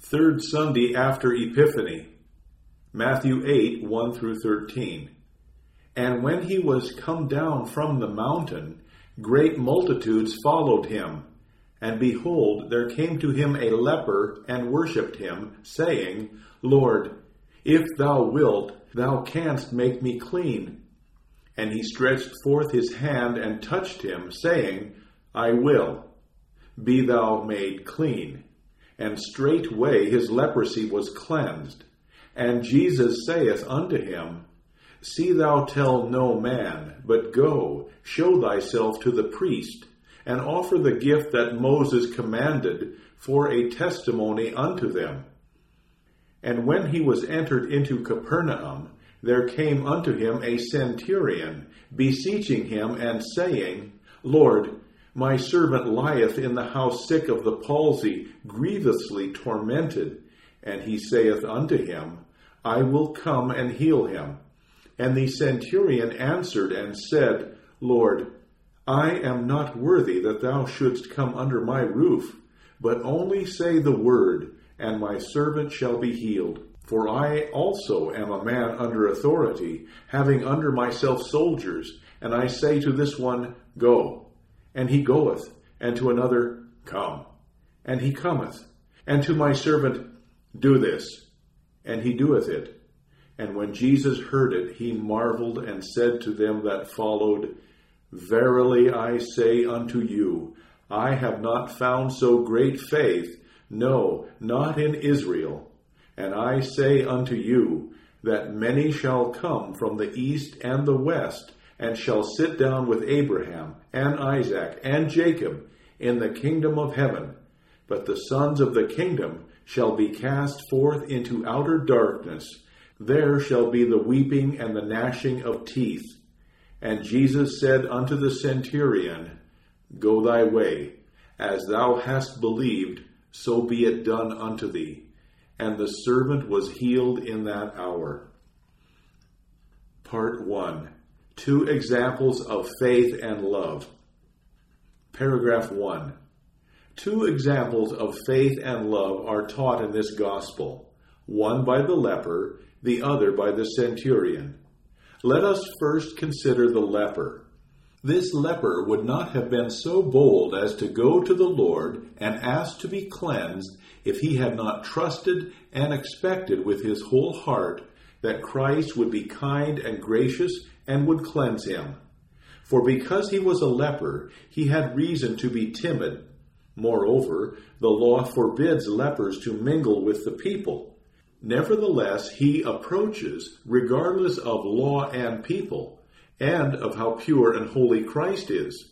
Third Sunday after Epiphany. Matthew 8, 1 through 13. And when he was come down from the mountain, great multitudes followed him. And behold, there came to him a leper, and worshipped him, saying, Lord, if thou wilt, thou canst make me clean. And he stretched forth his hand and touched him, saying, I will. Be thou made clean. And straightway his leprosy was cleansed. And Jesus saith unto him, See thou tell no man, but go, show thyself to the priest, and offer the gift that Moses commanded for a testimony unto them. And when he was entered into Capernaum, there came unto him a centurion, beseeching him, and saying, Lord, my servant lieth in the house sick of the palsy, grievously tormented. And he saith unto him, I will come and heal him. And the centurion answered and said, Lord, I am not worthy that thou shouldst come under my roof, but only say the word, and my servant shall be healed. For I also am a man under authority, having under myself soldiers, and I say to this one, Go, and he goeth, and to another, Come, and he cometh, and to my servant, Do this, and he doeth it. And when Jesus heard it, he marveled, and said to them that followed, Verily I say unto you, I have not found so great faith, no, not in Israel. And I say unto you, that many shall come from the east and the west, and shall sit down with Abraham, and Isaac, and Jacob, in the kingdom of heaven. But the sons of the kingdom shall be cast forth into outer darkness. There shall be the weeping and the gnashing of teeth. And Jesus said unto the centurion, Go thy way, as thou hast believed, so be it done unto thee. And the servant was healed in that hour. Part 1. 2 examples of faith and love. Paragraph 1. 2 examples of faith and love are taught in this gospel, one by the leper, the other by the centurion. Let us first consider the leper. This leper would not have been so bold as to go to the Lord and ask to be cleansed if he had not trusted and expected with his whole heart that Christ would be kind and gracious and would cleanse him. For because he was a leper, he had reason to be timid. Moreover, the law forbids lepers to mingle with the people. Nevertheless, he approaches, regardless of law and people, and of how pure and holy Christ is.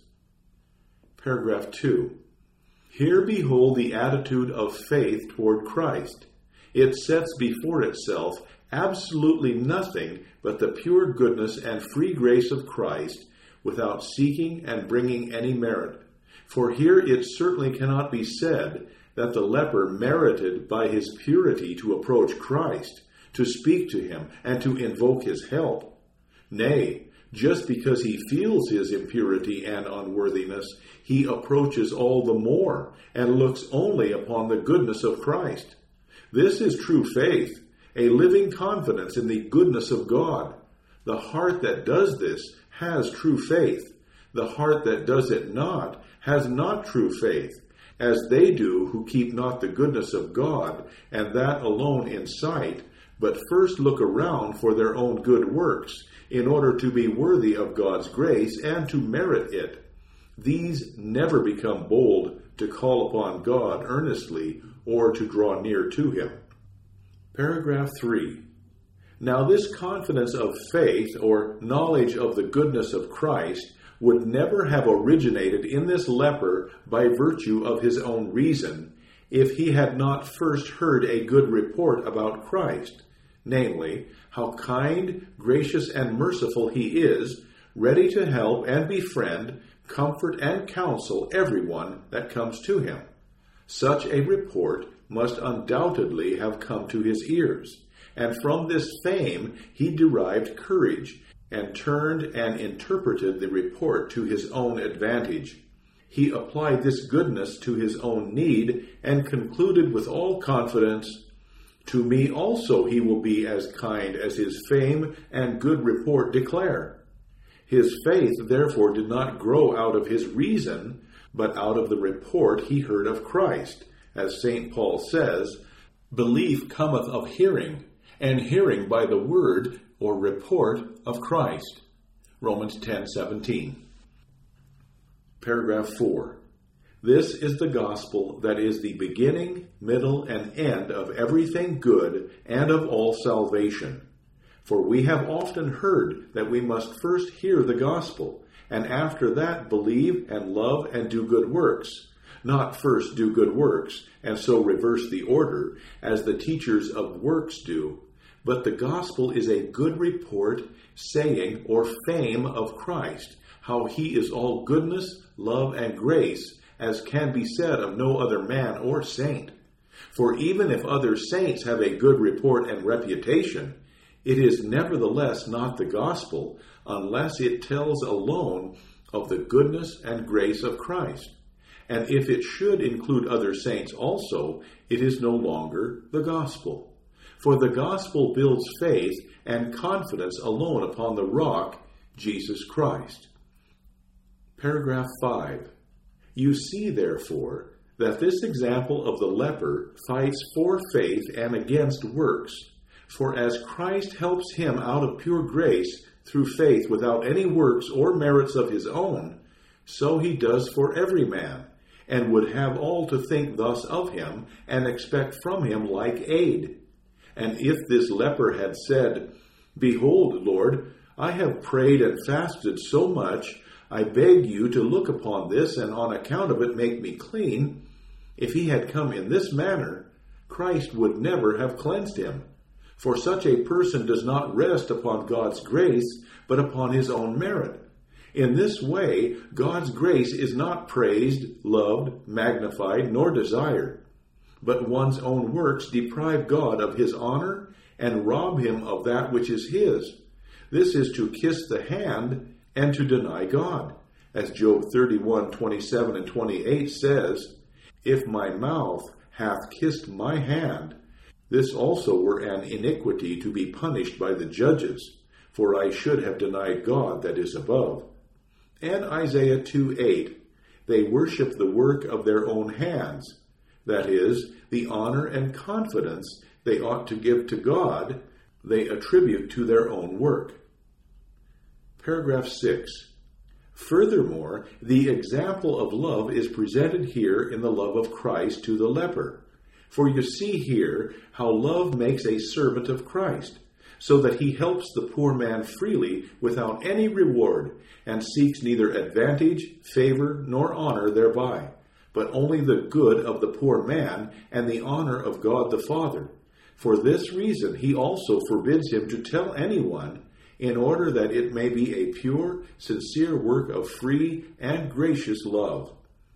Paragraph 2. Here behold the attitude of faith toward Christ. It sets before itself absolutely nothing but the pure goodness and free grace of Christ, without seeking and bringing any merit. For here it certainly cannot be said that the leper merited by his purity to approach Christ, to speak to him, and to invoke his help. Nay, just because he feels his impurity and unworthiness, he approaches all the more, and looks only upon the goodness of Christ. This is true faith, a living confidence in the goodness of God. The heart that does this has true faith. The heart that does it not has not true faith, as they do who keep not the goodness of God, and that alone in sight, but first look around for their own good works, in order to be worthy of God's grace and to merit it. These never become bold to call upon God earnestly or to draw near to him. Paragraph 3. Now this confidence of faith, or knowledge of the goodness of Christ, would never have originated in this leper by virtue of his own reason, if he had not first heard a good report about Christ, namely, how kind, gracious, and merciful he is, ready to help and befriend, comfort, and counsel everyone that comes to him. Such a report must undoubtedly have come to his ears, and from this fame he derived courage, and turned and interpreted the report to his own advantage. he applied this goodness to his own need and concluded with all confidence, "To me also he will be as kind as his fame and good report declare." His faith therefore did not grow out of his reason, but out of the report he heard of Christ. As St. Paul says, "Belief cometh of hearing, and hearing by the word or report of Christ." Romans 10:17. Paragraph 4. This is the gospel that is the beginning, middle, and end of everything good and of all salvation. For we have often heard that we must first hear the gospel, and after that believe and love and do good works. Not first do good works, and so reverse the order, as the teachers of works do. But the gospel is a good report, saying, or fame of Christ, how he is all goodness, love, and grace, as can be said of no other man or saint. For even if other saints have a good report and reputation, it is nevertheless not the gospel, unless it tells alone of the goodness and grace of Christ. And if it should include other saints also, it is no longer the gospel. For the gospel builds faith and confidence alone upon the rock, Jesus Christ. Paragraph 5. You see, therefore, that this example of the leper fights for faith and against works. For as Christ helps him out of pure grace through faith without any works or merits of his own, so he does for every man, and would have all to think thus of him and expect from him like aid. And if this leper had said, "Behold, Lord, I have prayed and fasted so much, I beg you to look upon this, and on account of it make me clean," if he had come in this manner, Christ would never have cleansed him. For such a person does not rest upon God's grace, but upon his own merit. In this way, God's grace is not praised, loved, magnified, nor desired. But one's own works deprive God of his honor and rob him of that which is his. This is to kiss the hand and to deny God. As Job 31:27 and 28 says, "If my mouth hath kissed my hand, this also were an iniquity to be punished by the judges, for I should have denied God that is above." And Isaiah 2:8, "They worship the work of their own hands," that is, the honor and confidence they ought to give to God, they attribute to their own work. Paragraph 6. Furthermore, the example of love is presented here in the love of Christ to the leper. For you see here how love makes a servant of Christ, so that he helps the poor man freely without any reward, and seeks neither advantage, favor, nor honor thereby, but only the good of the poor man and the honor of God the Father. For this reason he also forbids him to tell anyone, in order that it may be a pure, sincere work of free and gracious love.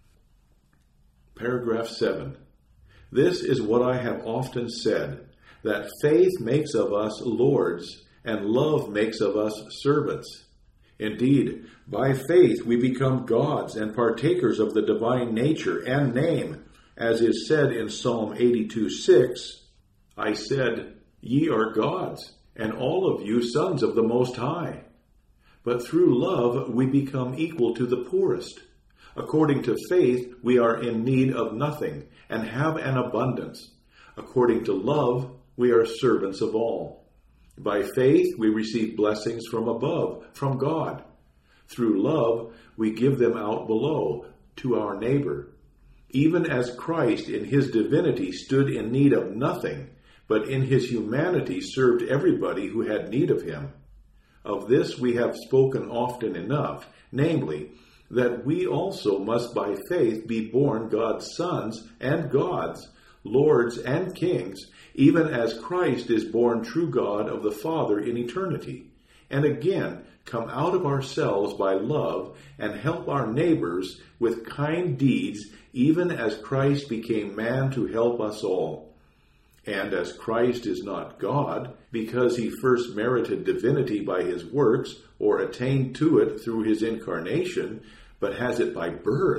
Paragraph 7. This is what I have often said, that faith makes of us lords, and love makes of us servants. Indeed, by faith we become gods and partakers of the divine nature and name, as is said in Psalm 82:6, "I said, Ye are gods, and all of you sons of the Most High." But through love we become equal to the poorest. According to faith we are in need of nothing, and have an abundance. According to love we are servants of all. By faith we receive blessings from above, from God. Through love we give them out below, to our neighbor. Even as Christ in his divinity stood in need of nothing, but in his humanity served everybody who had need of him. Of this we have spoken often enough, namely, that we also must by faith be born God's sons and gods, lords and kings, even as Christ is born true God of the Father in eternity, and again come out of ourselves by love and help our neighbors with kind deeds, even as Christ became man to help us all. And as Christ is not God, because he first merited divinity by his works, or attained to it through his incarnation, but has it by birth,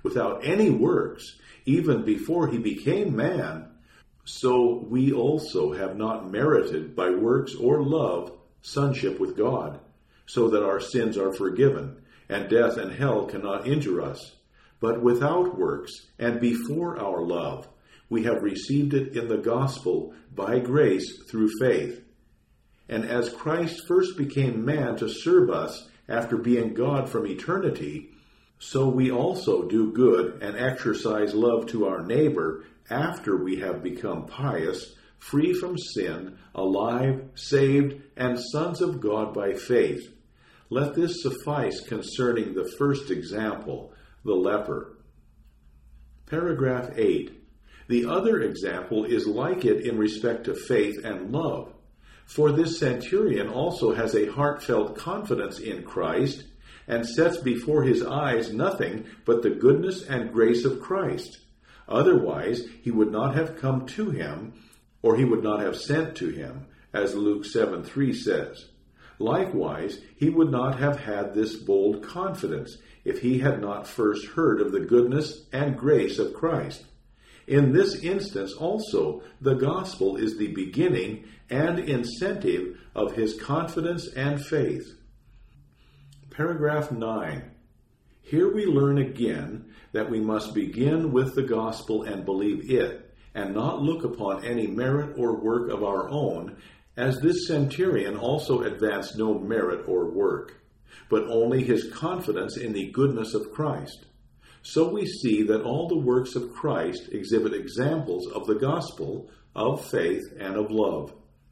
without any works, even before he became man, so we also have not merited by works or love sonship with God, so that our sins are forgiven, and death and hell cannot injure us. But without works, and before our love, we have received it in the gospel by grace through faith. And as Christ first became man to serve us after being God from eternity, so we also do good and exercise love to our neighbor after we have become pious, free from sin, alive, saved, and sons of God by faith. Let this suffice concerning the first example, the leper. Paragraph 8. The other example is like it in respect to faith and love. For this centurion also has a heartfelt confidence in Christ, and sets before his eyes nothing but the goodness and grace of Christ. Otherwise, he would not have come to him, or he would not have sent to him, as Luke 7:3 says. Likewise, he would not have had this bold confidence if he had not first heard of the goodness and grace of Christ. In this instance also, the gospel is the beginning and incentive of his confidence and faith. Paragraph 9. Here we learn again that we must begin with the gospel and believe it, and not look upon any merit or work of our own, as this centurion also advanced no merit or work, but only his confidence in the goodness of Christ. So we see that all the works of Christ exhibit examples of the gospel, of faith, and of love.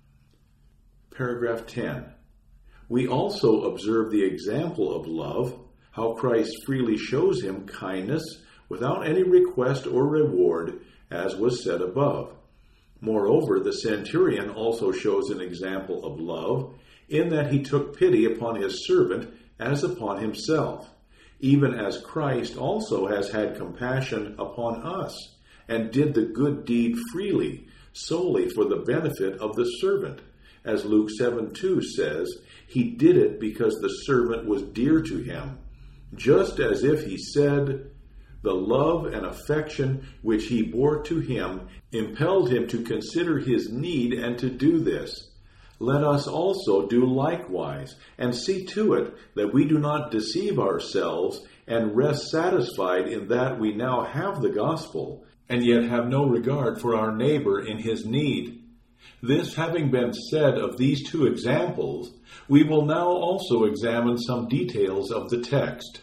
Paragraph 10. We also observe the example of love, how Christ freely shows him kindness without any request or reward, as was said above. Moreover, the centurion also shows an example of love, in that he took pity upon his servant as upon himself, even as Christ also has had compassion upon us, and did the good deed freely, solely for the benefit of the servant. As Luke 7:2 says, he did it because the servant was dear to him, just as if he said, the love and affection which he bore to him impelled him to consider his need and to do this. Let us also do likewise, and see to it that we do not deceive ourselves and rest satisfied in that we now have the gospel, and yet have no regard for our neighbor in his need. This having been said of these two examples, we will now also examine some details of the text.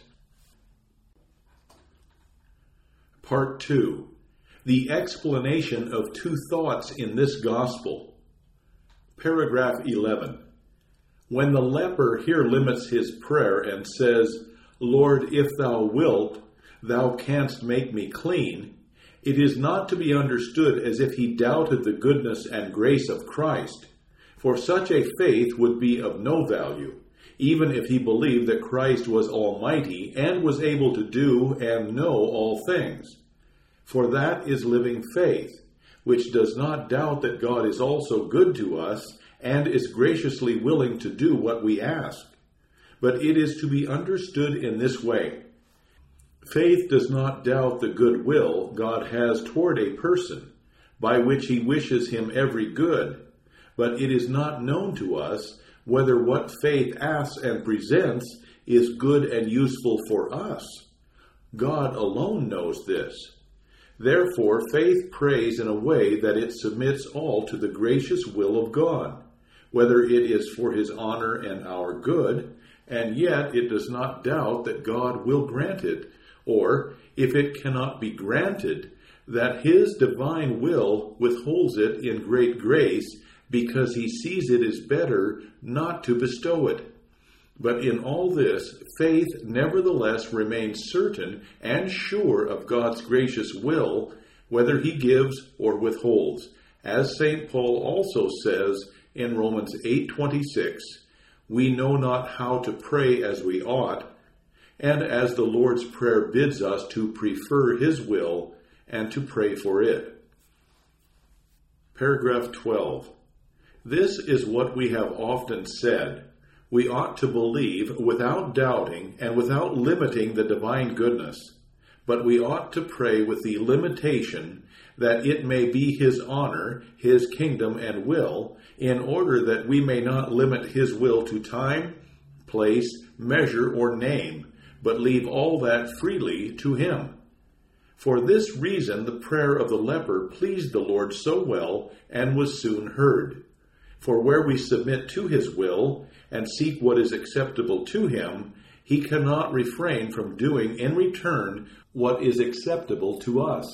Part 2. The explanation of two thoughts in this gospel. Paragraph 11. When the leper here limits his prayer and says, Lord, if thou wilt, thou canst make me clean, it is not to be understood as if he doubted the goodness and grace of Christ, for such a faith would be of no value, even if he believed that Christ was almighty and was able to do and know all things. For that is living faith, which does not doubt that God is also good to us and is graciously willing to do what we ask. But it is to be understood in this way. Faith does not doubt the good will God has toward a person, by which he wishes him every good, but it is not known to us whether what faith asks and presents is good and useful for us. God alone knows this. Therefore, faith prays in a way that it submits all to the gracious will of God, whether it is for his honor and our good, and yet it does not doubt that God will grant it, or, if it cannot be granted, that his divine will withholds it in great grace, because he sees it is better not to bestow it. But in all this, faith nevertheless remains certain and sure of God's gracious will, whether he gives or withholds, as St. Paul also says in Romans 8:26, we know not how to pray as we ought, and as the Lord's Prayer bids us to prefer his will and to pray for it. Paragraph 12. This is what we have often said. We ought to believe without doubting and without limiting the divine goodness. but we ought to pray with the limitation that it may be his honor, his kingdom, and will, in order that we may not limit his will to time, place, measure, or name, but leave all that freely to him. For this reason the prayer of the leper pleased the Lord so well and was soon heard. For where we submit to his will and seek what is acceptable to him, he cannot refrain from doing in return what is acceptable to us.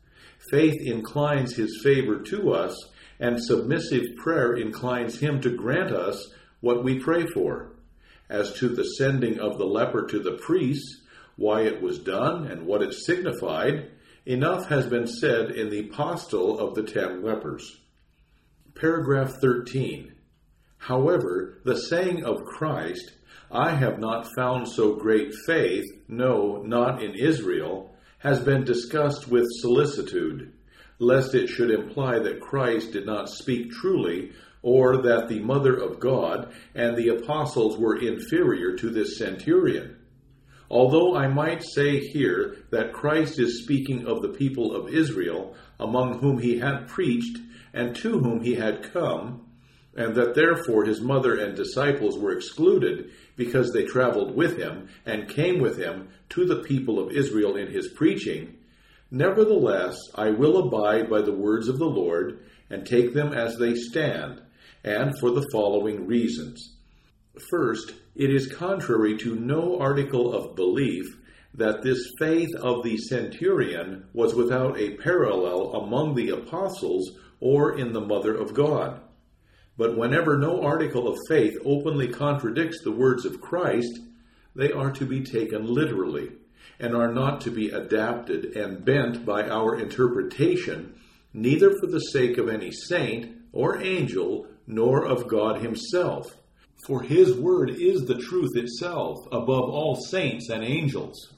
Faith inclines his favor to us, and submissive prayer inclines him to grant us what we pray for. As to the sending of the leper to the priests, why it was done and what it signified, enough has been said in the Apostle of the 10 Lepers. Paragraph 13. However, the saying of Christ, I have not found so great faith, no, not in Israel, has been discussed with solicitude, lest it should imply that Christ did not speak truly, or that the Mother of God and the apostles were inferior to this centurion. Although I might say here that Christ is speaking of the people of Israel, among whom he had preached and to whom he had come, and that therefore his mother and disciples were excluded because they traveled with him and came with him to the people of Israel in his preaching, nevertheless I will abide by the words of the Lord and take them as they stand, and for the following reasons. First, it is contrary to no article of belief that this faith of the centurion was without a parallel among the apostles or in the Mother of God. But whenever no article of faith openly contradicts the words of Christ, they are to be taken literally, and are not to be adapted and bent by our interpretation, neither for the sake of any saint or angel, nor of God himself. For his word is the truth itself, above all saints and angels.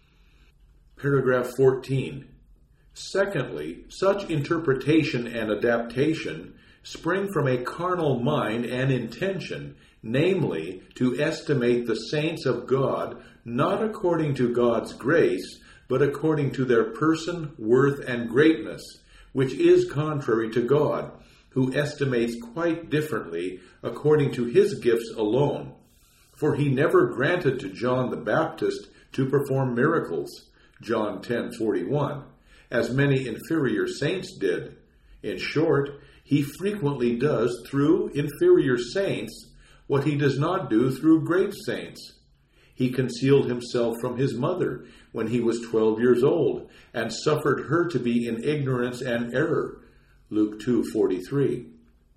Paragraph 14. Secondly, such interpretation and adaptation spring from a carnal mind and intention, namely, to estimate the saints of God not according to God's grace, but according to their person, worth, and greatness, which is contrary to God, who estimates quite differently according to his gifts alone. For he never granted to John the Baptist to perform miracles, John 10:41, as many inferior saints did. In short, he frequently does through inferior saints what he does not do through great saints. He concealed himself from his mother when he was 12 years old, and suffered her to be in ignorance and error, Luke 2:43.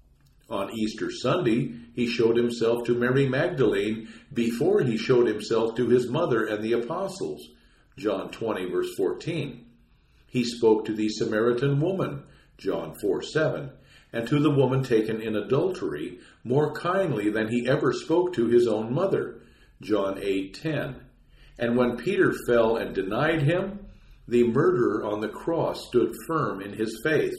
On Easter Sunday, he showed himself to Mary Magdalene before he showed himself to his mother and the apostles, John 20, verse 14. He spoke to the Samaritan woman, John 4:7, and to the woman taken in adultery more kindly than he ever spoke to his own mother, John 8:10. And when Peter fell and denied him, the murderer on the cross stood firm in his faith.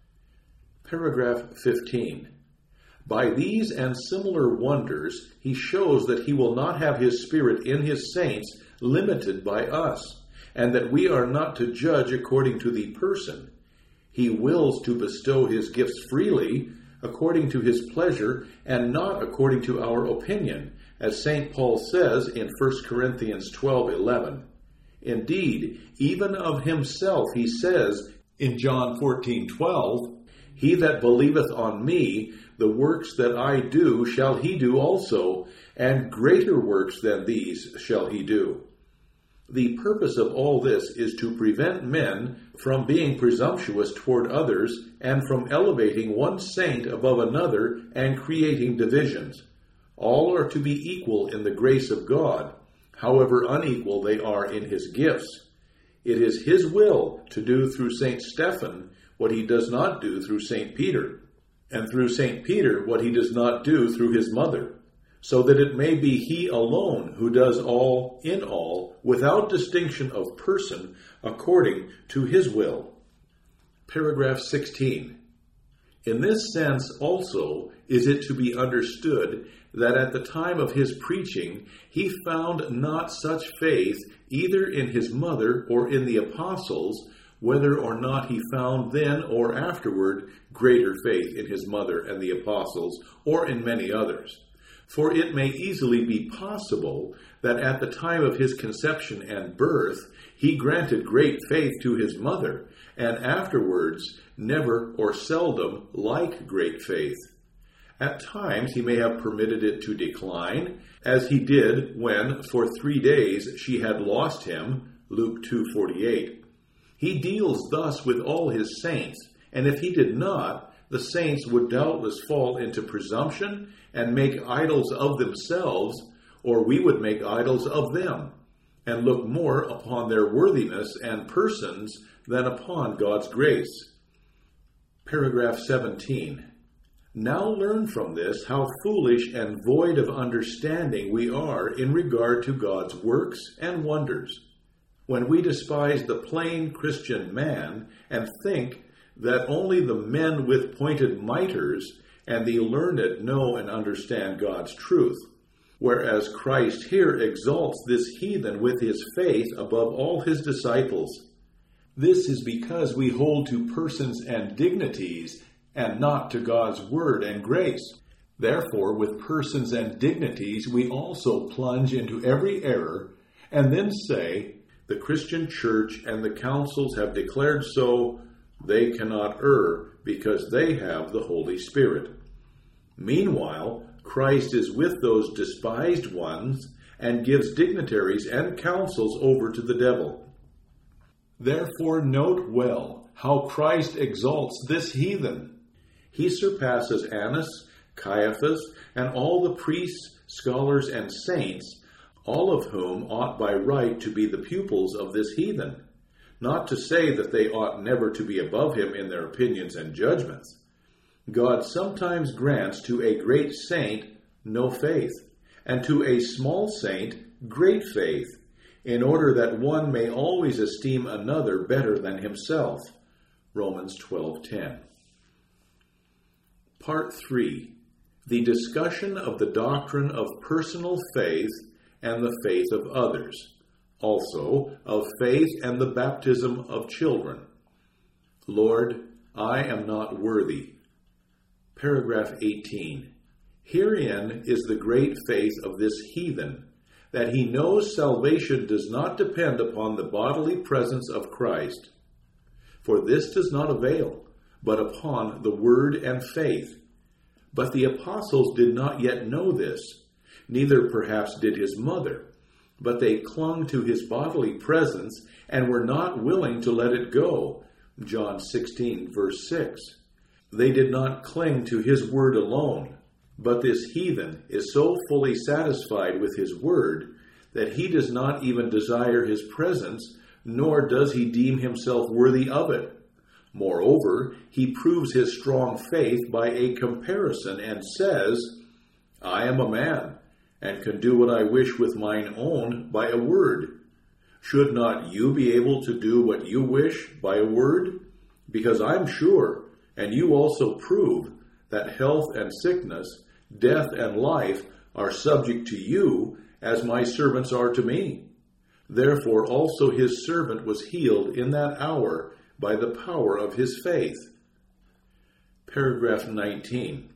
Paragraph 15. By these and similar wonders, he shows that he will not have his Spirit in his saints limited by us, and that we are not to judge according to the person. He wills to bestow his gifts freely, according to his pleasure, and not according to our opinion, as St. Paul says in 1 Corinthians 12:11. Indeed, even of himself he says in John 14:12, He that believeth on me, the works that I do shall he do also, and greater works than these shall he do. The purpose of all this is to prevent men from being presumptuous toward others, and from elevating one saint above another and creating divisions. All are to be equal in the grace of God, however unequal they are in his gifts. It is his will to do through St. Stephen what he does not do through St. Peter, and through St. Peter what he does not do through his mother, so that it may be he alone who does all in all, without distinction of person, according to his will. Paragraph 16. In this sense also is it to be understood that at the time of his preaching he found not such faith either in his mother or in the apostles, whether or not he found then or afterward greater faith in his mother and the apostles, or in many others. For it may easily be possible that at the time of his conception and birth he granted great faith to his mother, and afterwards never or seldom like great faith. At times he may have permitted it to decline, as he did when for 3 days she had lost him, Luke 2:48. He deals thus with all his saints, and if he did not, the saints would doubtless fall into presumption and make idols of themselves, or we would make idols of them, and look more upon their worthiness and persons than upon God's grace. Paragraph 17. Now learn from this how foolish and void of understanding we are in regard to God's works and wonders, when we despise the plain Christian man and think that only the men with pointed mitres and the learned know and understand God's truth, whereas Christ here exalts this heathen with his faith above all his disciples. This is because we hold to persons and dignities, and not to God's word and grace. Therefore, with persons and dignities, we also plunge into every error, and then say, the Christian church and the councils have declared so, they cannot err because they have the Holy Spirit. Meanwhile, Christ is with those despised ones and gives dignitaries and councils over to the devil. Therefore note well how Christ exalts this heathen. He surpasses Annas, Caiaphas, and all the priests, scholars, and saints, all of whom ought by right to be the pupils of this heathen. Not to say that they ought never to be above him in their opinions and judgments. God sometimes grants to a great saint no faith, and to a small saint great faith, in order that one may always esteem another better than himself. Romans 12:10. Part 3. The discussion of the doctrine of personal faith and the faith of others. Also, of faith and the baptism of children. Lord, I am not worthy. Paragraph 18. Herein is the great faith of this heathen, that he knows salvation does not depend upon the bodily presence of Christ. For this does not avail, but upon the word and faith. But the apostles did not yet know this, neither perhaps did his mother, but they clung to his bodily presence and were not willing to let it go. John 16, verse 6. They did not cling to his word alone, but this heathen is so fully satisfied with his word that he does not even desire his presence, nor does he deem himself worthy of it. Moreover, he proves his strong faith by a comparison and says, I am a man, and can do what I wish with mine own by a word. Should not you be able to do what you wish by a word? Because I'm sure, and you also prove, that health and sickness, death and life are subject to you, as my servants are to me. Therefore also his servant was healed in that hour by the power of his faith. Paragraph 19.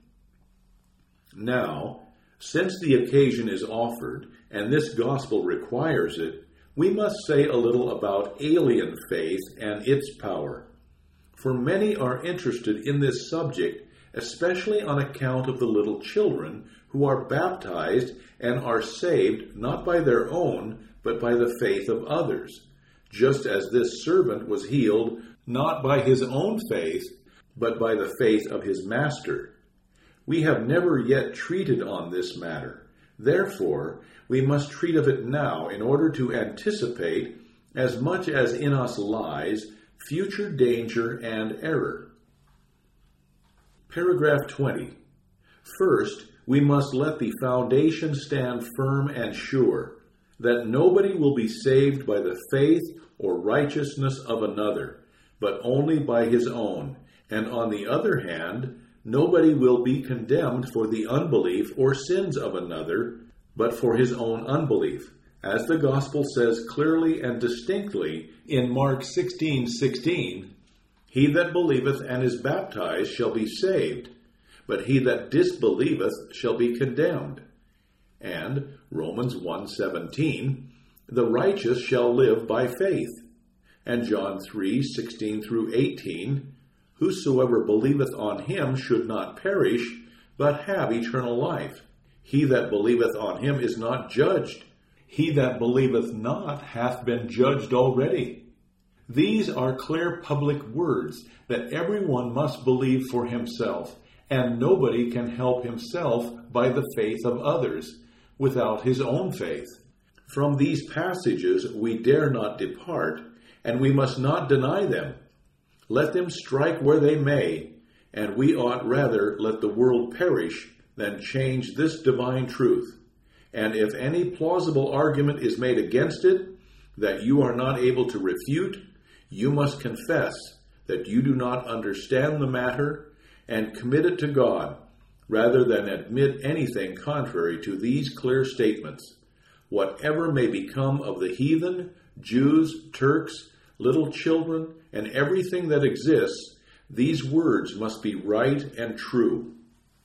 Now, since the occasion is offered, and this gospel requires it, we must say a little about alien faith and its power. For many are interested in this subject, especially on account of the little children who are baptized and are saved not by their own, but by the faith of others, just as this servant was healed not by his own faith, but by the faith of his master. We have never yet treated on this matter. Therefore, we must treat of it now in order to anticipate, as much as in us lies, future danger and error. Paragraph 20. First, we must let the foundation stand firm and sure, that nobody will be saved by the faith or righteousness of another, but only by his own, And on the other hand, nobody will be condemned for the unbelief or sins of another, but for his own unbelief, as the gospel says clearly and distinctly in Mark 16:16, "He that believeth and is baptized shall be saved, but he that disbelieveth shall be condemned." And Romans 1:17, "The righteous shall live by faith." And John 3:16 through 18, "Whosoever believeth on him should not perish, but have eternal life. He that believeth on him is not judged. He that believeth not hath been judged already." These are clear public words that everyone must believe for himself, and nobody can help himself by the faith of others without his own faith. From these passages we dare not depart, and we must not deny them. Let them strike where they may, and we ought rather let the world perish than change this divine truth. And if any plausible argument is made against it that you are not able to refute, you must confess that you do not understand the matter and commit it to God, rather than admit anything contrary to these clear statements. Whatever may become of the heathen, Jews, Turks, little children, and everything that exists, these words must be right and true.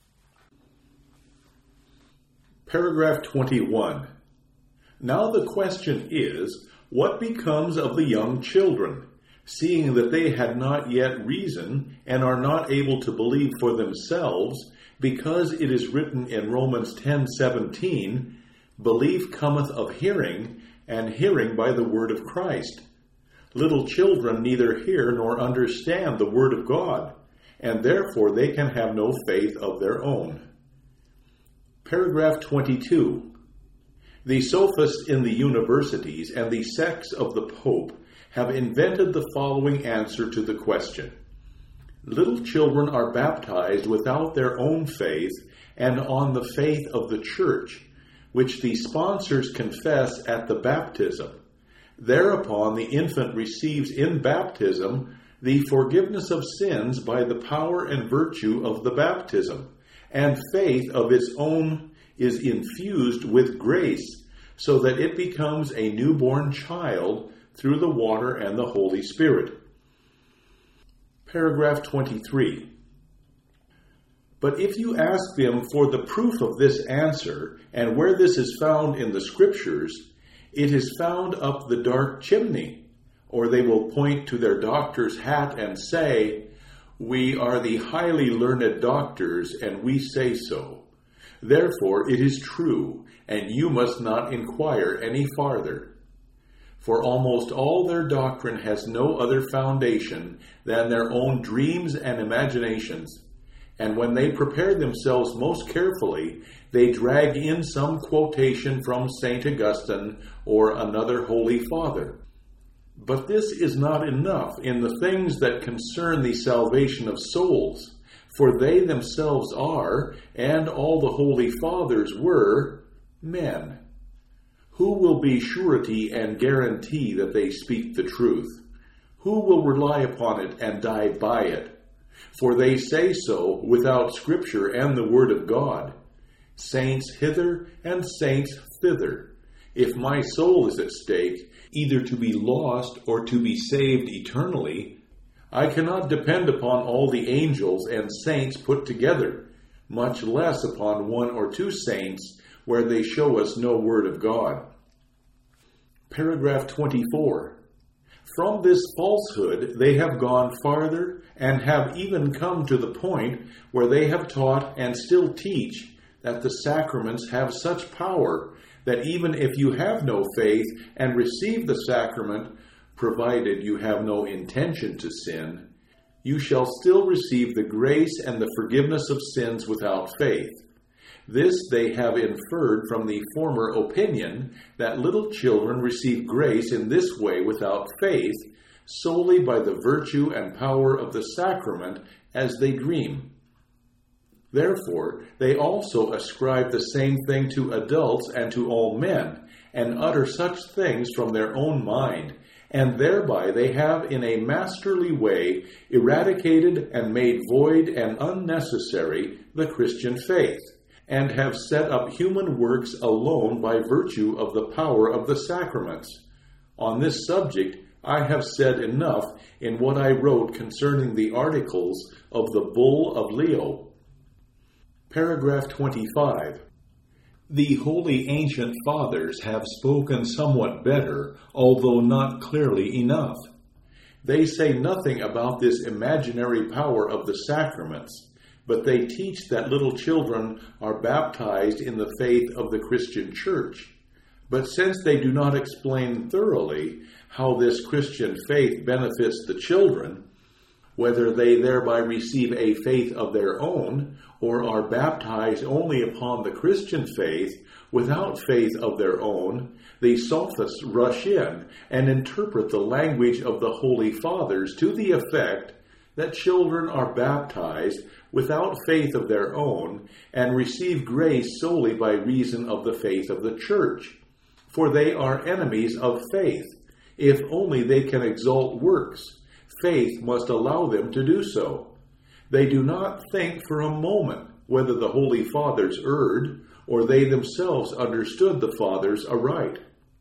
Paragraph 21. Now the question is, what becomes of the young children, seeing that they had not yet reason and are not able to believe for themselves, because it is written in Romans 10:17, "Belief cometh of hearing, and hearing by the word of Christ." Little children neither hear nor understand the word of God, and therefore they can have no faith of their own. Paragraph 22. The sophists in the universities and the sects of the Pope have invented the following answer to the question. Little children are baptized without their own faith and on the faith of the Church, which the sponsors confess at the baptism. Thereupon the infant receives in baptism the forgiveness of sins by the power and virtue of the baptism, and faith of its own is infused with grace, so that it becomes a newborn child through the water and the Holy Spirit. Paragraph 23. But if you ask them for the proof of this answer, and where this is found in the Scriptures, it is found up the dark chimney, or they will point to their doctor's hat and say, "We are the highly learned doctors, and we say so. Therefore it is true, and you must not inquire any farther." For almost all their doctrine has no other foundation than their own dreams and imaginations, and when they prepare themselves most carefully, they drag in some quotation from St. Augustine or another holy father. But this is not enough in the things that concern the salvation of souls, for they themselves are, and all the holy fathers were, men. Who will be surety and guarantee that they speak the truth? Who will rely upon it and die by it? For they say so without Scripture and the Word of God. Saints hither and saints thither. If my soul is at stake, either to be lost or to be saved eternally, I cannot depend upon all the angels and saints put together, much less upon one or two saints where they show us no word of God. Paragraph 24. From this falsehood they have gone farther and have even come to the point where they have taught and still teach that the sacraments have such power that even if you have no faith and receive the sacrament, provided you have no intention to sin, you shall still receive the grace and the forgiveness of sins without faith. This they have inferred from the former opinion that little children receive grace in this way without faith, solely by the virtue and power of the sacrament as they dream. Therefore, they also ascribe the same thing to adults and to all men, and utter such things from their own mind, and thereby they have in a masterly way eradicated and made void and unnecessary the Christian faith, and have set up human works alone by virtue of the power of the sacraments. On this subject I have said enough in what I wrote concerning the articles of the Bull of Leo. Paragraph 25. The holy ancient fathers have spoken somewhat better, although not clearly enough. They say nothing about this imaginary power of the sacraments, but they teach that little children are baptized in the faith of the Christian Church. But since they do not explain thoroughly how this Christian faith benefits the children, whether they thereby receive a faith of their own, or are baptized only upon the Christian faith without faith of their own, the sophists rush in and interpret the language of the Holy Fathers to the effect that children are baptized without faith of their own and receive grace solely by reason of the faith of the Church. For they are enemies of faith. If only they can exalt works, faith must allow them to do so. They do not think for a moment whether the Holy Fathers erred, or they themselves understood the Fathers aright.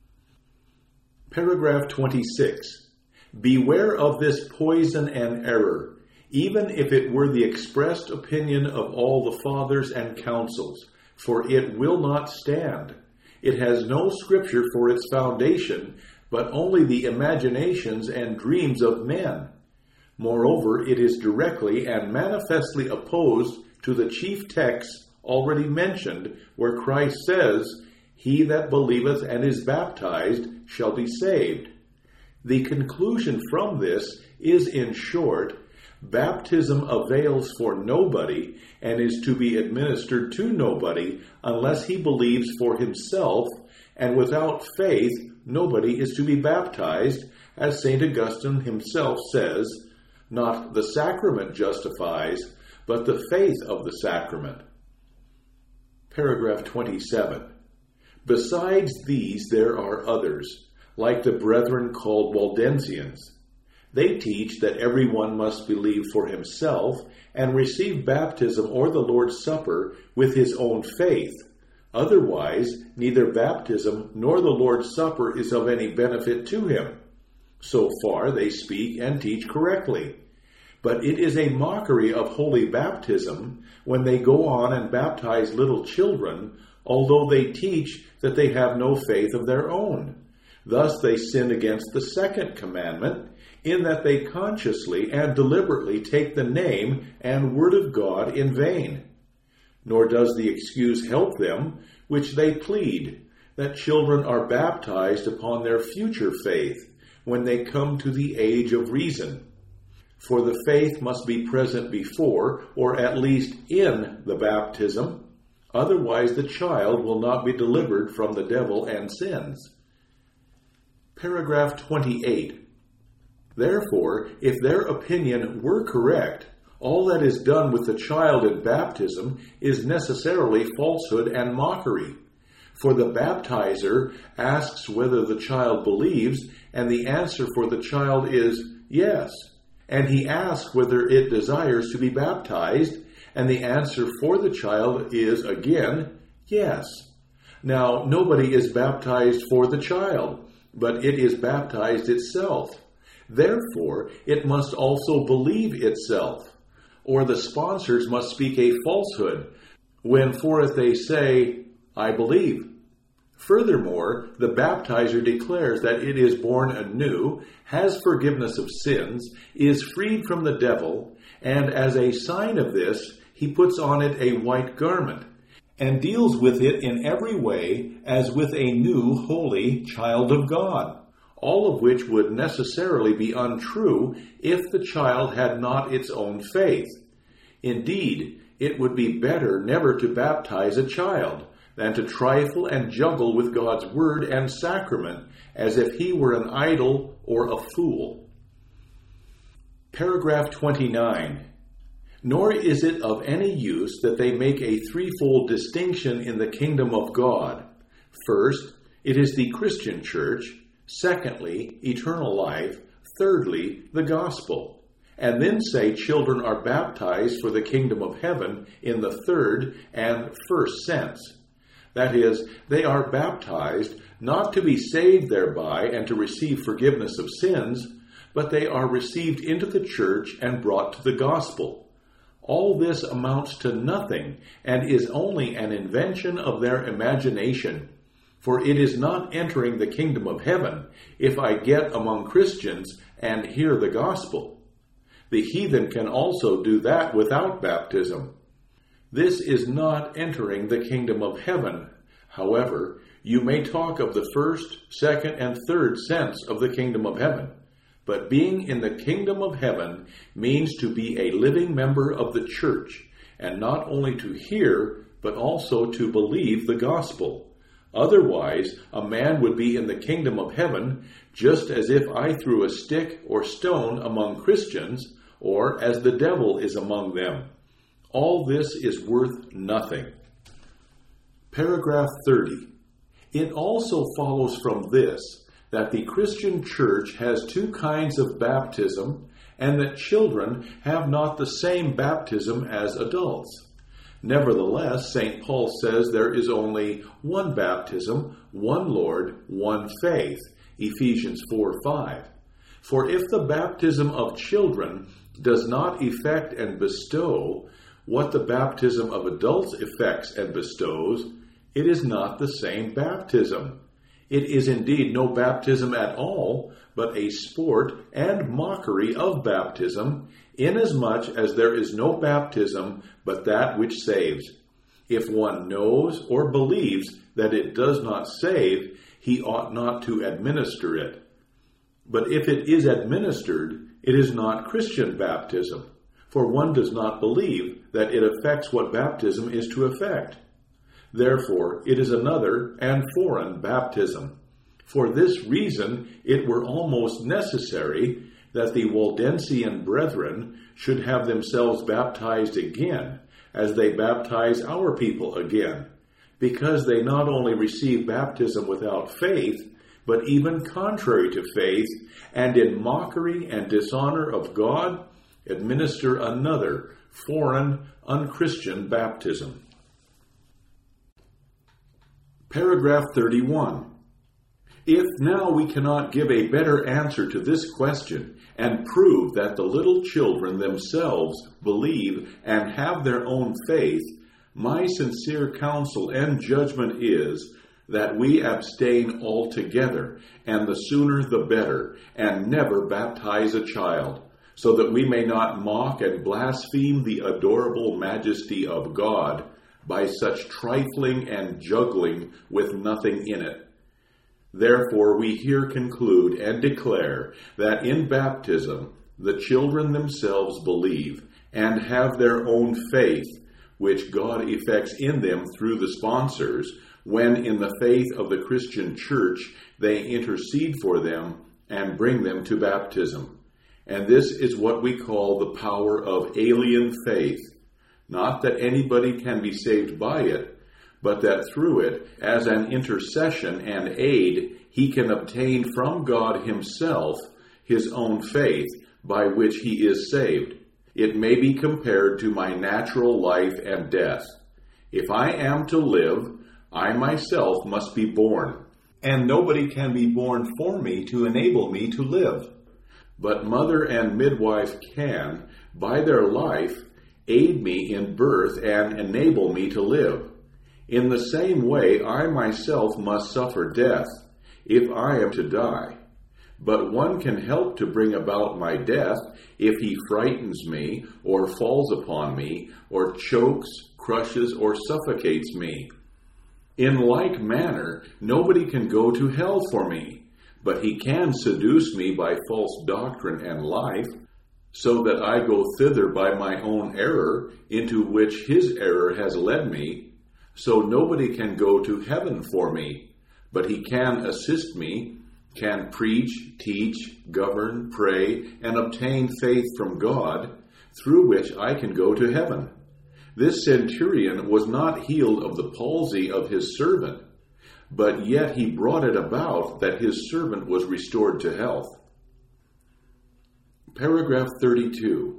Paragraph 26. Beware of this poison and error, even if it were the expressed opinion of all the Fathers and Councils, for it will not stand. It has no scripture for its foundation, but only the imaginations and dreams of men. Moreover, it is directly and manifestly opposed to the chief texts already mentioned, where Christ says, "He that believeth and is baptized shall be saved." The conclusion from this is, in short, baptism avails for nobody and is to be administered to nobody unless he believes for himself, and without faith nobody is to be baptized, as St. Augustine himself says, "Not the sacrament justifies, but the faith of the sacrament." Paragraph 27. Besides these there are others, like the brethren called Waldensians. They teach that everyone must believe for himself and receive baptism or the Lord's Supper with his own faith. Otherwise, neither baptism nor the Lord's Supper is of any benefit to him. So far they speak and teach correctly. But it is a mockery of holy baptism when they go on and baptize little children, although they teach that they have no faith of their own. Thus they sin against the second commandment, in that they consciously and deliberately take the name and word of God in vain. Nor does the excuse help them, which they plead, that children are baptized upon their future faith, when they come to the age of reason. For the faith must be present before, or at least in, the baptism. Otherwise the child will not be delivered from the devil and sins. Paragraph 28. Therefore, if their opinion were correct, all that is done with the child in baptism is necessarily falsehood and mockery. For the baptizer asks whether the child believes, and the answer for the child is yes. And he asks whether it desires to be baptized, and the answer for the child is again yes. Now, nobody is baptized for the child, but it is baptized itself. Therefore, it must also believe itself, or the sponsors must speak a falsehood, when for it they say, "I believe." Furthermore, the baptizer declares that it is born anew, has forgiveness of sins, is freed from the devil, and as a sign of this, he puts on it a white garment, and deals with it in every way as with a new holy child of God, all of which would necessarily be untrue if the child had not its own faith. Indeed, it would be better never to baptize a child than to trifle and juggle with God's word and sacrament as if he were an idol or a fool. Paragraph 29. Nor is it of any use that they make a threefold distinction in the kingdom of God. First, it is the Christian church. Secondly, eternal life. Thirdly, the gospel. And then say children are baptized for the kingdom of heaven in the third and first sense. That is, they are baptized not to be saved thereby and to receive forgiveness of sins, but they are received into the church and brought to the gospel. All this amounts to nothing and is only an invention of their imagination. For it is not entering the kingdom of heaven if I get among Christians and hear the gospel. The heathen can also do that without baptism. This is not entering the kingdom of heaven. However, you may talk of the first, second, and third sense of the kingdom of heaven. But being in the kingdom of heaven means to be a living member of the church, and not only to hear, but also to believe the gospel. Otherwise, a man would be in the kingdom of heaven just as if I threw a stick or stone among Christians, or as the devil is among them. All this is worth nothing. Paragraph 30. It also follows from this that the Christian church has two kinds of baptism, and that children have not the same baptism as adults. Nevertheless, St. Paul says there is only one baptism, one Lord, one faith, Ephesians 4:5. For if the baptism of children does not effect and bestow what the baptism of adults effects and bestows, it is not the same baptism. It is indeed no baptism at all, but a sport and mockery of baptism, inasmuch as there is no baptism but that which saves. If one knows or believes that it does not save, he ought not to administer it. But if it is administered, it is not Christian baptism, for one does not believe that it affects what baptism is to affect. Therefore, it is another and foreign baptism. For this reason, it were almost necessary that the Waldensian brethren should have themselves baptized again, as they baptize our people again, because they not only receive baptism without faith, but even contrary to faith, and in mockery and dishonor of God, administer another, foreign, unchristian baptism. Paragraph 31. If now we cannot give a better answer to this question and prove that the little children themselves believe and have their own faith, my sincere counsel and judgment is that we abstain altogether, and the sooner the better, and never baptize a child, so that we may not mock and blaspheme the adorable majesty of God by such trifling and juggling with nothing in it. Therefore we here conclude and declare that in baptism the children themselves believe and have their own faith, which God effects in them through the sponsors, when in the faith of the Christian church they intercede for them and bring them to baptism. And this is what we call the power of alien faith. Not that anybody can be saved by it, but that through it, as an intercession and aid, he can obtain from God himself his own faith, by which he is saved. It may be compared to my natural life and death. If I am to live, I myself must be born, and nobody can be born for me to enable me to live. But mother and midwife can, by their life, aid me in birth and enable me to live. In the same way, I myself must suffer death, if I am to die. But one can help to bring about my death if he frightens me, or falls upon me, or chokes, crushes, or suffocates me. In like manner, nobody can go to hell for me, but he can seduce me by false doctrine and life, so that I go thither by my own error, into which his error has led me. So nobody can go to heaven for me, but he can assist me, can preach, teach, govern, pray, and obtain faith from God, through which I can go to heaven. This centurion was not healed of the palsy of his servant, but yet he brought it about that his servant was restored to health. Paragraph 32.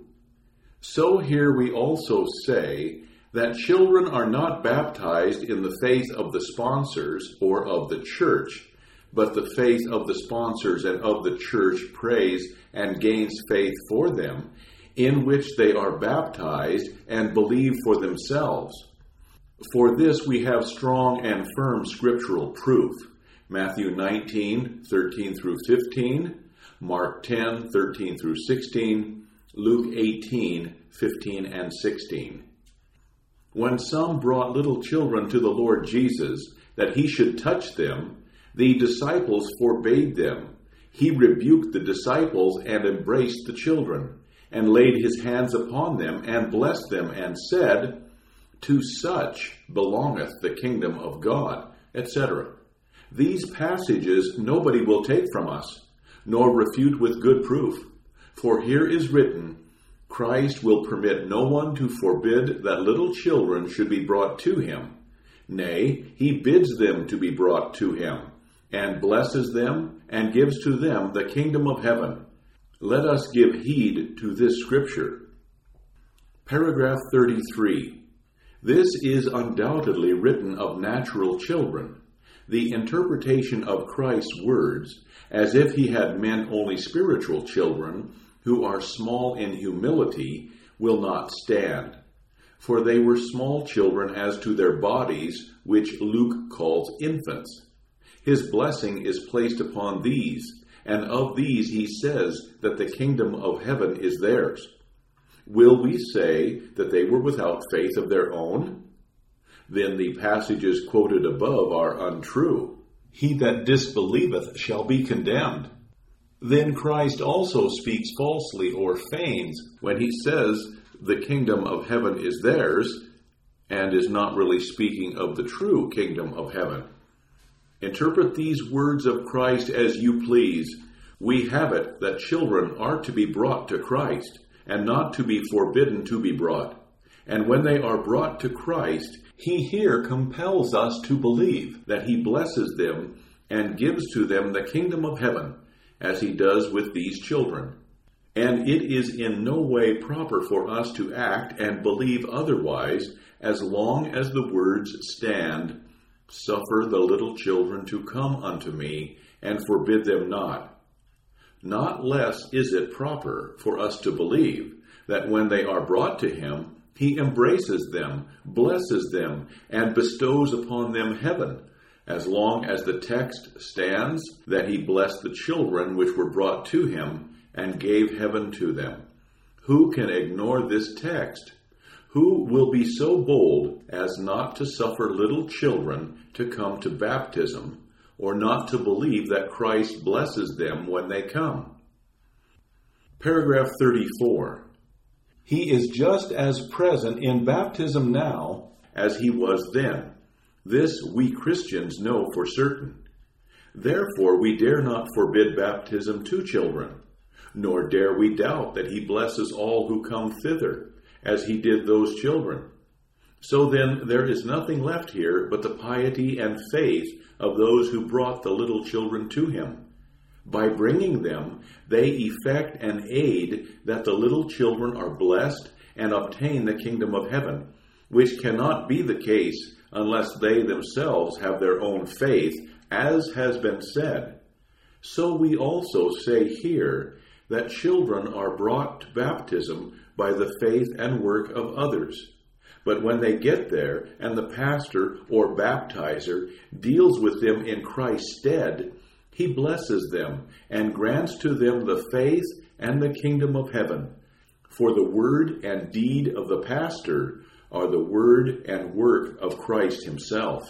So here we also say that children are not baptized in the faith of the sponsors or of the church, but the faith of the sponsors and of the church prays and gains faith for them, in which they are baptized and believe for themselves. For this we have strong and firm scriptural proof. Matthew 19, 13 through 15, Mark 10, 13 through 16, Luke 18, 15 and 16. When some brought little children to the Lord Jesus, that he should touch them, the disciples forbade them. He rebuked the disciples and embraced the children, and laid his hands upon them, and blessed them, and said, To such belongeth the kingdom of God, etc. These passages nobody will take from us, nor refute with good proof. For here is written, Christ will permit no one to forbid that little children should be brought to him. Nay, he bids them to be brought to him, and blesses them, and gives to them the kingdom of heaven. Let us give heed to this scripture. Paragraph 33. This is undoubtedly written of natural children. The interpretation of Christ's words, as if he had meant only spiritual children, who are small in humility, will not stand. For they were small children as to their bodies, which Luke calls infants. His blessing is placed upon these, and of these he says that the kingdom of heaven is theirs. Will we say that they were without faith of their own? Then the passages quoted above are untrue. He that disbelieveth shall be condemned. Then Christ also speaks falsely or feigns when he says the kingdom of heaven is theirs, and is not really speaking of the true kingdom of heaven. Interpret these words of Christ as you please. We have it that children are to be brought to Christ, and not to be forbidden to be brought. And when they are brought to Christ, he here compels us to believe that he blesses them and gives to them the kingdom of heaven, as he does with these children. And it is in no way proper for us to act and believe otherwise, as long as the words stand, Suffer the little children to come unto me, and forbid them not. Not less is it proper for us to believe that when they are brought to him, he embraces them, blesses them, and bestows upon them heaven, as long as the text stands that he blessed the children which were brought to him, and gave heaven to them. Who can ignore this text? Who will be so bold as not to suffer little children to come to baptism, or not to believe that Christ blesses them when they come? Paragraph 34. He is just as present in baptism now as he was then. This we Christians know for certain. Therefore we dare not forbid baptism to children, nor dare we doubt that he blesses all who come thither, as he did those children. So then there is nothing left here but the piety and faith of those who brought the little children to him. By bringing them, they effect and aid that the little children are blessed and obtain the kingdom of heaven, which cannot be the case unless they themselves have their own faith, as has been said. So we also say here that children are brought to baptism by the faith and work of others. But when they get there, and the pastor or baptizer deals with them in Christ's stead, he blesses them and grants to them the faith and the kingdom of heaven. For the word and deed of the pastor are the word and work of Christ himself.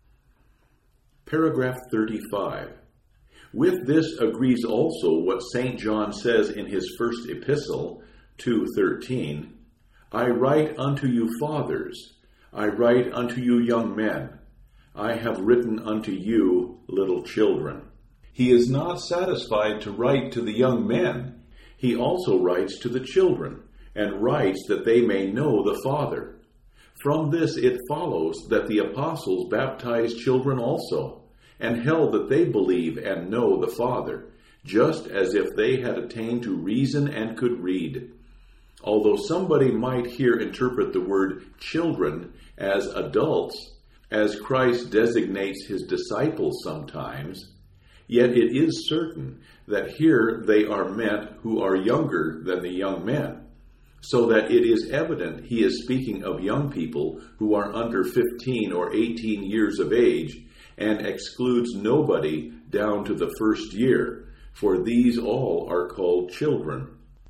Paragraph 35. With this agrees also what St. John says in his first epistle, 2:13, I write unto you fathers, I write unto you young men, I have written unto you little children. He is not satisfied to write to the young men. He also writes to the children, and writes that they may know the Father. From this it follows that the apostles baptized children also, and held that they believe and know the Father, just as if they had attained to reason and could read. Although somebody might here interpret the word children as adults, as Christ designates his disciples sometimes, yet it is certain that here they are meant who are younger than the young men, so that it is evident he is speaking of young people who are under 15 or 18 years of age, and excludes nobody down to the first year, for these all are called children.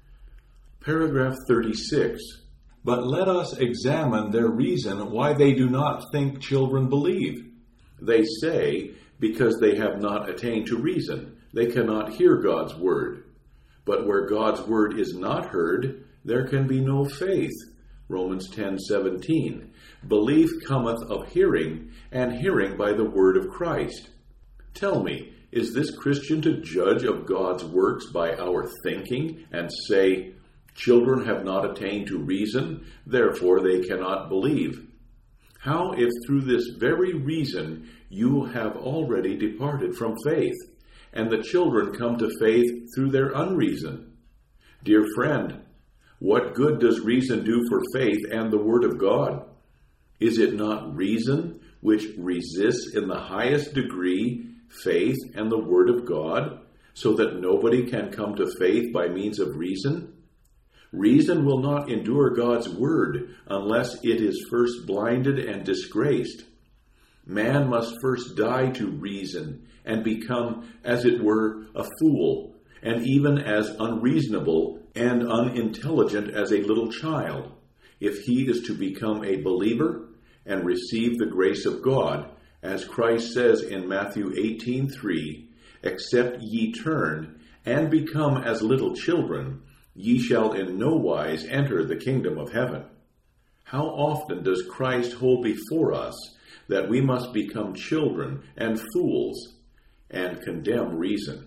Paragraph 36. But let us examine their reason why they do not think children believe. They say, because they have not attained to reason, they cannot hear God's word. But where God's word is not heard, there can be no faith. Romans 10:17. Belief cometh of hearing, and hearing by the word of Christ. Tell me, is this Christian to judge of God's works by our thinking, and say, children have not attained to reason, therefore they cannot believe? How if through this very reason you have already departed from faith, and the children come to faith through their unreason? Dear friend, what good does reason do for faith and the Word of God? Is it not reason which resists in the highest degree faith and the Word of God, so that nobody can come to faith by means of reason? Reason will not endure God's word unless it is first blinded and disgraced. Man must first die to reason and become, as it were, a fool, and even as unreasonable and unintelligent as a little child, if he is to become a believer and receive the grace of God, as Christ says in Matthew 18:3, except ye turn and become as little children, ye shall in no wise enter the kingdom of heaven. How often does Christ hold before us that we must become children and fools and condemn reason?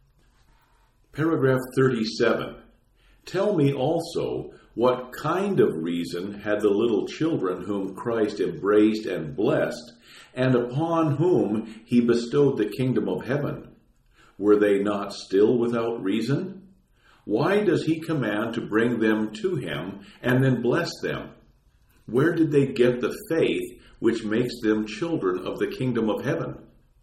Paragraph 37. Tell me also what kind of reason had the little children whom Christ embraced and blessed, and upon whom he bestowed the kingdom of heaven? Were they not still without reason? Why does he command to bring them to him and then bless them? Where did they get the faith which makes them children of the kingdom of heaven?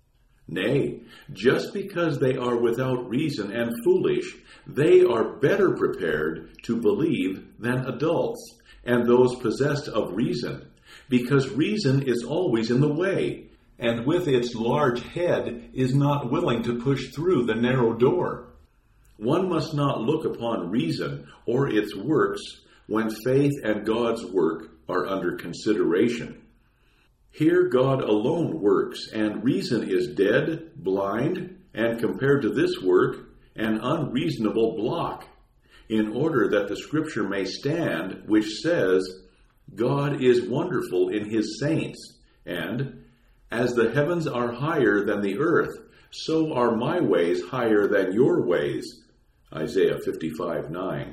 Nay, just because they are without reason and foolish, they are better prepared to believe than adults and those possessed of reason, because reason is always in the way, and with its large head is not willing to push through the narrow door. One must not look upon reason or its works when faith and God's work are under consideration. Here God alone works, and reason is dead, blind, and compared to this work, an unreasonable block, in order that the Scripture may stand, which says, God is wonderful in his saints, and, as the heavens are higher than the earth, so are my ways higher than your ways. Isaiah 55:9.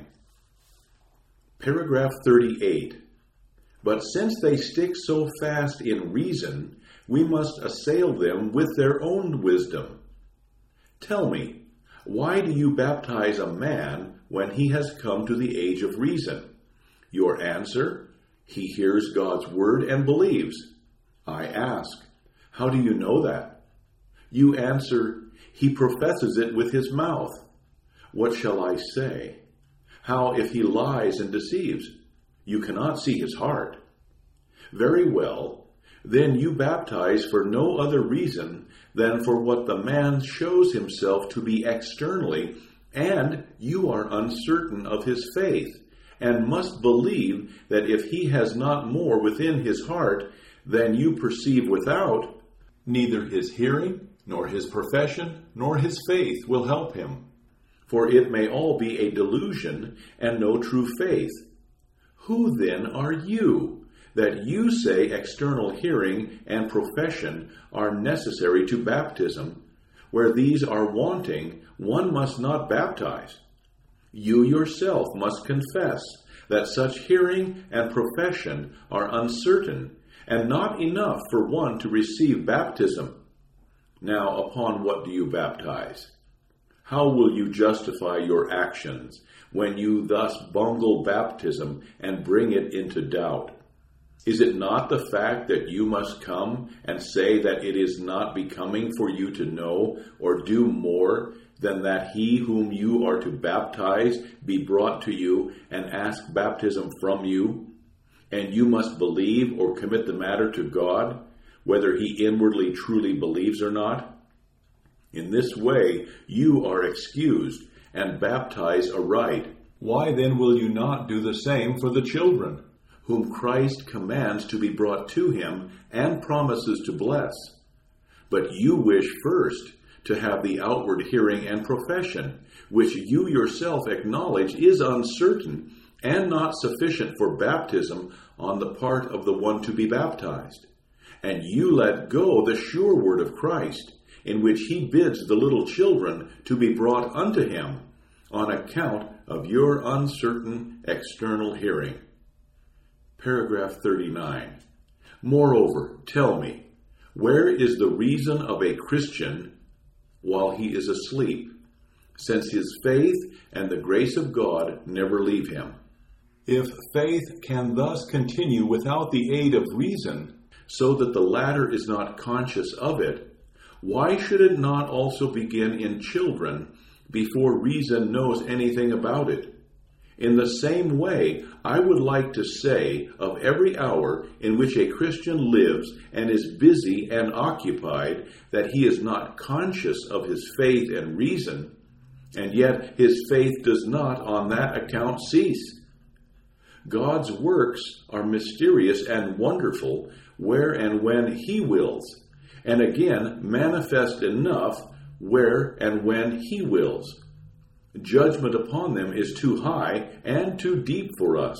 Paragraph 38. But since they stick so fast in reason, we must assail them with their own wisdom. Tell me, why do you baptize a man when he has come to the age of reason? Your answer, he hears God's word and believes. I ask, how do you know that? You answer, he professes it with his mouth. What shall I say? How if he lies and deceives? You cannot see his heart. Very well, then you baptize for no other reason than for what the man shows himself to be externally, and you are uncertain of his faith, and must believe that if he has not more within his heart than you perceive without, neither his hearing, nor his profession, nor his faith will help him. For it may all be a delusion and no true faith. Who then are you, that you say external hearing and profession are necessary to baptism? Where these are wanting, one must not baptize. You yourself must confess that such hearing and profession are uncertain, and not enough for one to receive baptism. Now upon what do you baptize? How will you justify your actions when you thus bungle baptism and bring it into doubt? Is it not the fact that you must come and say that it is not becoming for you to know or do more than that he whom you are to baptize be brought to you and ask baptism from you? And you must believe or commit the matter to God, whether he inwardly truly believes or not? In this way you are excused and baptize aright. Why then will you not do the same for the children, whom Christ commands to be brought to him and promises to bless? But you wish first to have the outward hearing and profession, which you yourself acknowledge is uncertain and not sufficient for baptism on the part of the one to be baptized. And you let go the sure word of Christ, in which he bids the little children to be brought unto him, on account of your uncertain external hearing. Paragraph 39. Moreover, tell me, where is the reason of a Christian while he is asleep, since his faith and the grace of God never leave him? If faith can thus continue without the aid of reason, so that the latter is not conscious of it, why should it not also begin in children before reason knows anything about it? In the same way, I would like to say of every hour in which a Christian lives and is busy and occupied that he is not conscious of his faith and reason, and yet his faith does not on that account cease. God's works are mysterious and wonderful where and when he wills, and again manifest enough where and when he wills. Judgment upon them is too high and too deep for us.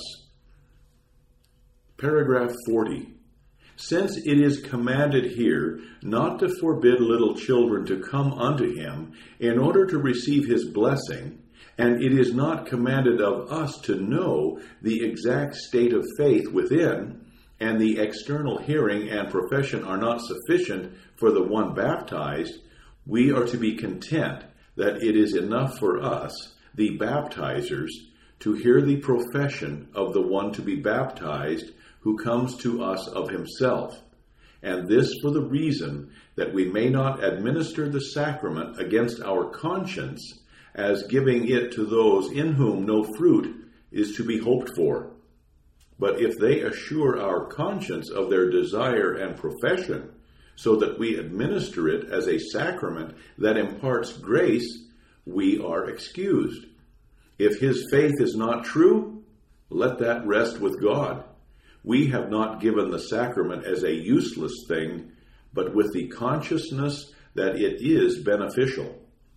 Paragraph 40. Since it is commanded here not to forbid little children to come unto him in order to receive his blessing, and it is not commanded of us to know the exact state of faith within, and the external hearing and profession are not sufficient for the one baptized, we are to be content that it is enough for us, the baptizers, to hear the profession of the one to be baptized who comes to us of himself, and this for the reason that we may not administer the sacrament against our conscience, as giving it to those in whom no fruit is to be hoped for. But if they assure our conscience of their desire and profession, so that we administer it as a sacrament that imparts grace, we are excused. If his faith is not true, let that rest with God. We have not given the sacrament as a useless thing, but with the consciousness that it is beneficial.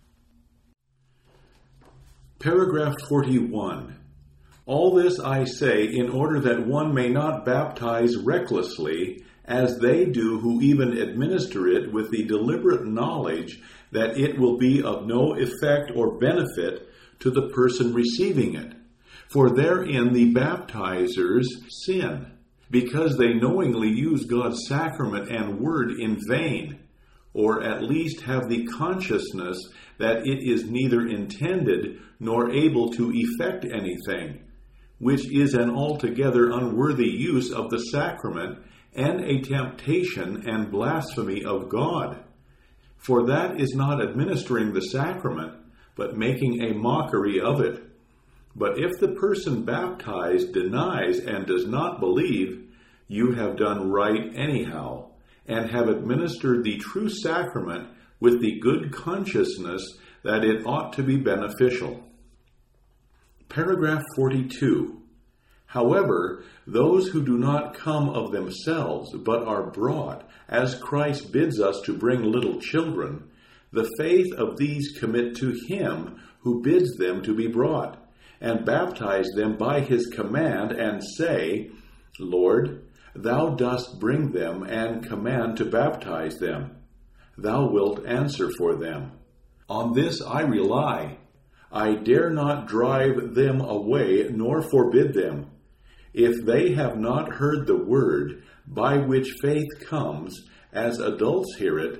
Paragraph 41. All this I say in order that one may not baptize recklessly, as they do who even administer it with the deliberate knowledge that it will be of no effect or benefit to the person receiving it. For therein the baptizers sin, because they knowingly use God's sacrament and word in vain, or at least have the consciousness that it is neither intended nor able to effect anything, which is an altogether unworthy use of the sacrament and a temptation and blasphemy of God. For that is not administering the sacrament, but making a mockery of it. But if the person baptized denies and does not believe, you have done right anyhow, and have administered the true sacrament with the good consciousness that it ought to be beneficial. Paragraph 42. However, those who do not come of themselves, but are brought, as Christ bids us to bring little children, the faith of these commit to him who bids them to be brought, and baptize them by his command, and say, Lord, thou dost bring them, and command to baptize them. Thou wilt answer for them. On this I rely. I dare not drive them away, nor forbid them. If they have not heard the word, by which faith comes, as adults hear it,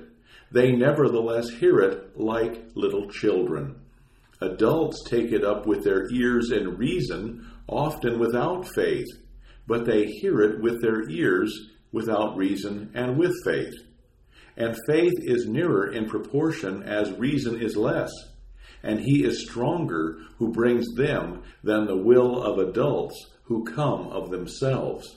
they nevertheless hear it like little children. Adults take it up with their ears and reason, often without faith, but they hear it with their ears without reason and with faith. And faith is nearer in proportion as reason is less, and he is stronger who brings them than the will of adults who come of themselves.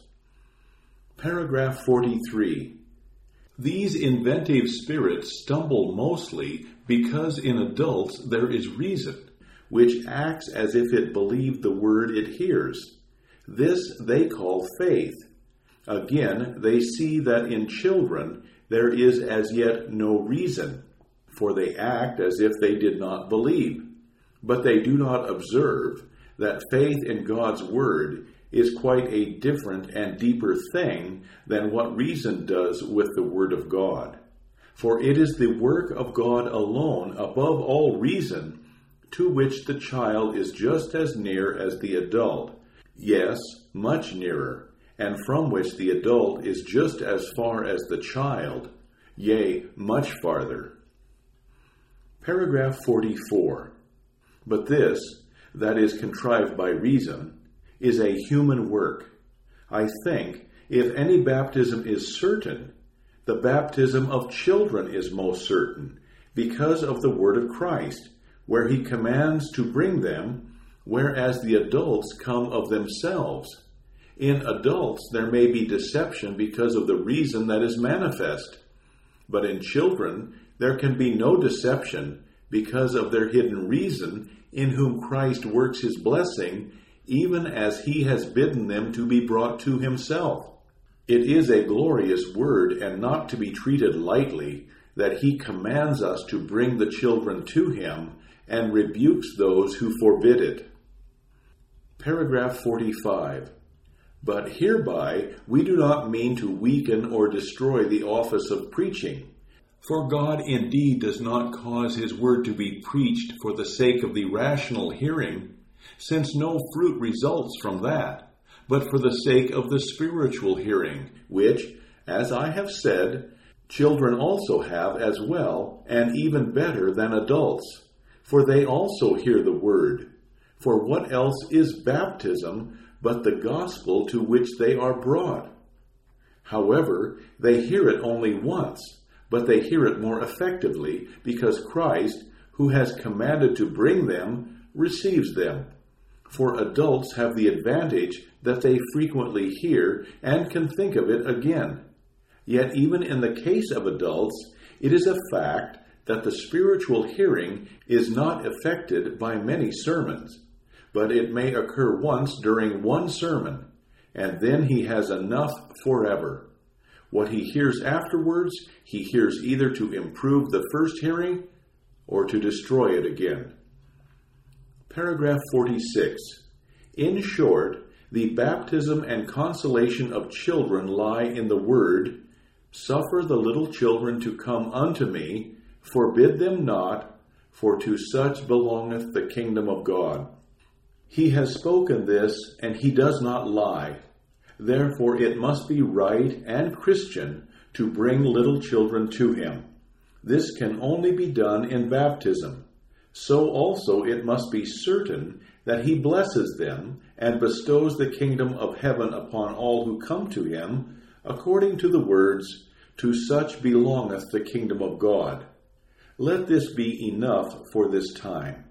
Paragraph 43. These inventive spirits stumble mostly because in adults there is reason, which acts as if it believed the word it hears. This they call faith. Again, they see that in children there is as yet no reason, for they act as if they did not believe. But they do not observe that faith in God's word is quite a different and deeper thing than what reason does with the word of God. For it is the work of God alone, above all reason, to which the child is just as near as the adult, yes, much nearer, and from which the adult is just as far as the child, yea, much farther. Paragraph 44. But this, that is contrived by reason, is a human work. I think, if any baptism is certain, the baptism of children is most certain, because of the word of Christ, where he commands to bring them, whereas the adults come of themselves. In adults there may be deception because of the reason that is manifest, but in children there can be no deception because of their hidden reason, in whom Christ works his blessing, even as he has bidden them to be brought to himself. It is a glorious word, and not to be treated lightly, that he commands us to bring the children to him, and rebukes those who forbid it. Paragraph 45. But hereby we do not mean to weaken or destroy the office of preaching. For God indeed does not cause his word to be preached for the sake of the rational hearing, since no fruit results from that, but for the sake of the spiritual hearing, which, as I have said, children also have as well, and even better than adults, for they also hear the word. For what else is baptism but the gospel to which they are brought? However, they hear it only once, but they hear it more effectively, because Christ, who has commanded to bring them, receives them. For adults have the advantage that they frequently hear and can think of it again. Yet even in the case of adults, it is a fact that the spiritual hearing is not effected by many sermons, but it may occur once during one sermon, and then he has enough forever. What he hears afterwards, he hears either to improve the first hearing or to destroy it again. Paragraph 46. In short, the baptism and consolation of children lie in the word, "Suffer the little children to come unto me, forbid them not, for to such belongeth the kingdom of God." He has spoken this, and he does not lie. Therefore it must be right and Christian to bring little children to him. This can only be done in baptism. So also it must be certain that he blesses them and bestows the kingdom of heaven upon all who come to him, according to the words, "To such belongeth the kingdom of God." Let this be enough for this time.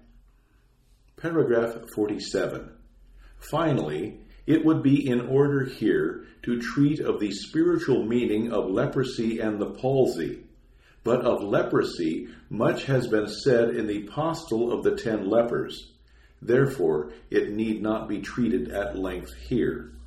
Paragraph 47. Finally, it would be in order here to treat of the spiritual meaning of leprosy and the palsy. But of leprosy much has been said in the Postil of the 10 lepers. Therefore, it need not be treated at length here.